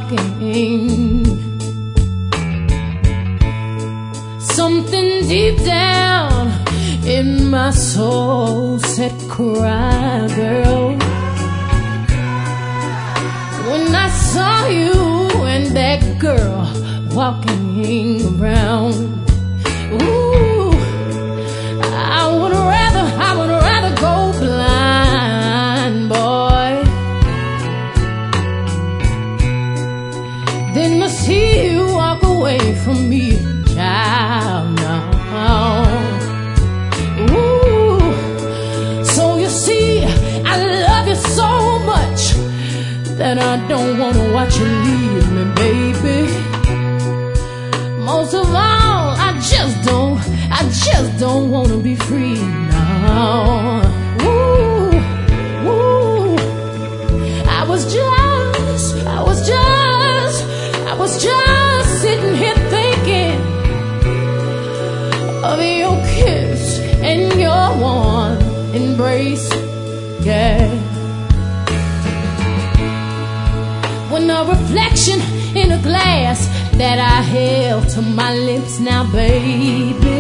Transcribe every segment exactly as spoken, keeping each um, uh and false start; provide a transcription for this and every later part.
walking. Something deep down in my soul said, cry, girl. When I saw you and that girl walking around, ooh, I would rather, I would rather go blind, boy, than to see you walk away from me, child. Now, ooh, so you see, I love you so much that I don't want to watch you leave me, baby. Most of all, I just don't, I just don't want to be free now. Ooh, ooh, I was just, I was just, I was just sitting here thinking of your kiss and your warm embrace, yeah. When a reflection in a glass that I held to my lips now, baby,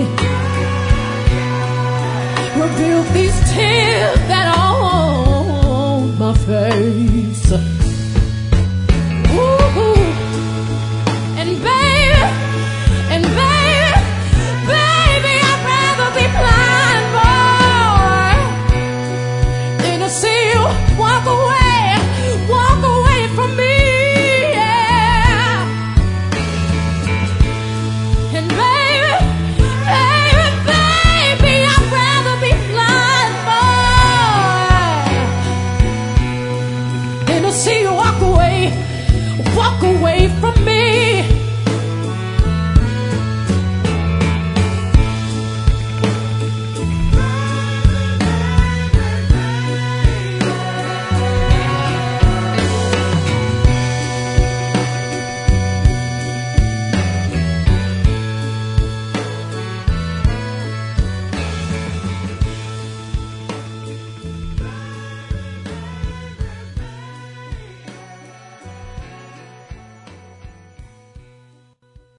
revealed these tears that are on my face.